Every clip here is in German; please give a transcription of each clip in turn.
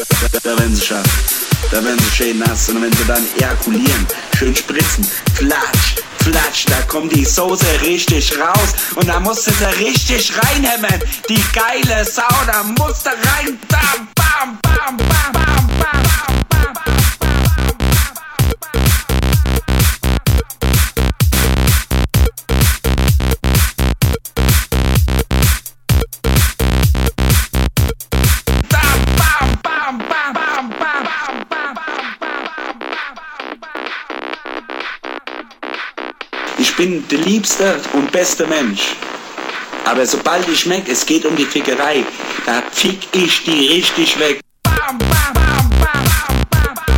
Da werden sie scharf, da werden sie schön nass und wenn sie dann ejakulieren, schön spritzen, flatsch, flatsch, da kommt die Soße richtig raus und da musst du sie richtig reinhämmern, die geile Sau, da musst du rein, bam, bam, bam, bam, bam, bam, bam, bam. Ich bin der liebste und beste Mensch. Aber sobald ich merke, es geht um die Fickerei, da fick ich die richtig weg. Bam, bam, bam, bam, bam, bam.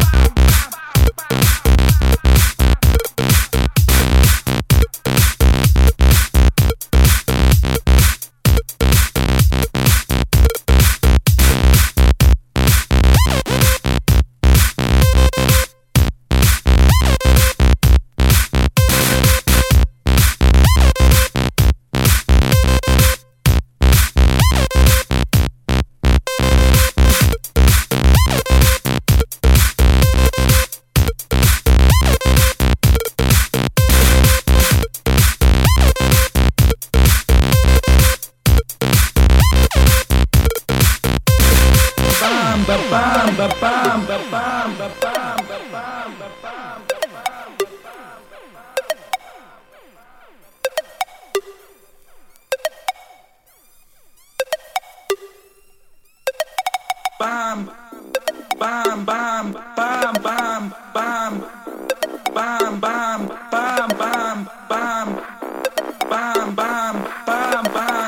Bam, bam, bam, bam, bam, bam, bam, bam, bam, bam, bam, bam, bam, bam, bam,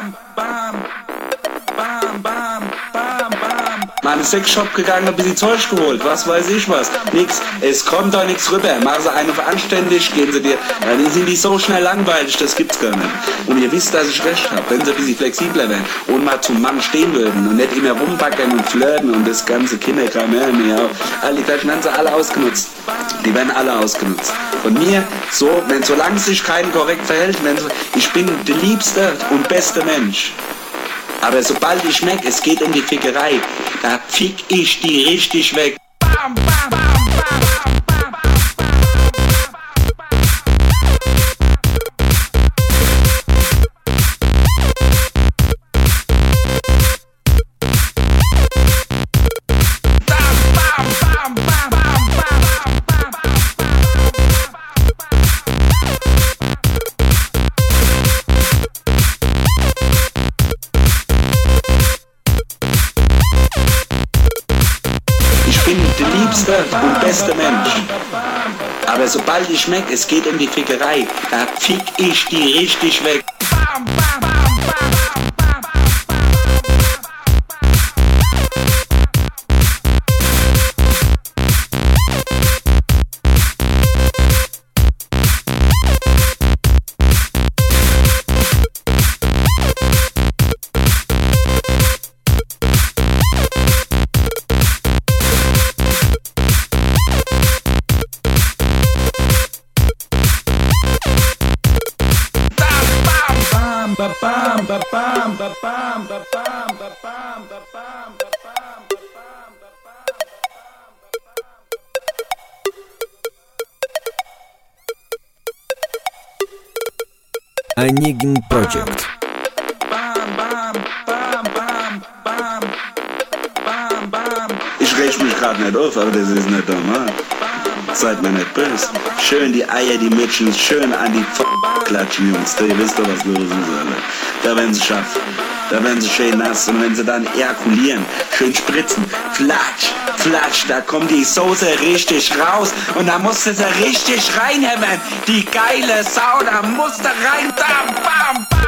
bam, bam, bam, bam. Mal in den Sexshop gegangen, ein bisschen Zeug geholt, was weiß ich was. Nix, es kommt da nichts rüber. Machen sie eine anständig, gehen sie dir, dann sind die so schnell langweilig, das gibt's gar nicht. Und ihr wisst, dass ich recht habe, wenn sie ein bisschen flexibler wären und mal zum Mann stehen würden und nicht immer rumbacken und flirten und das ganze Kinderkram, ja, die gleichen haben sie alle ausgenutzt. Die werden alle ausgenutzt. Von mir, so, wenn solange sich keiner korrekt verhält, ich bin der liebste und beste Mensch. Aber sobald ich merke, es geht um die Fickerei, da fick ich die richtig weg. Bam, bam, bam, bam, bam, bam. Und beste Mensch. Aber sobald ich merke, es geht um die Fickerei, da fick ich die richtig weg. Bam, bam, bam, bam. Onegin Project. Ich reg mich gerade nicht auf, aber das ist nicht normal. Seid mir nicht böse. Schön die Eier, die Mädchen, schön an die klatschen, Jungs. Ihr wisst doch, was los ist, Alter. Da werden sie scharf, da werden sie schön nass und wenn sie dann ejakulieren, schön spritzen, flatsch, flatsch, da kommt die Soße richtig raus und da musst du sie richtig reinhämmern. Die geile Sau, da musst du rein, bam, bam, bam.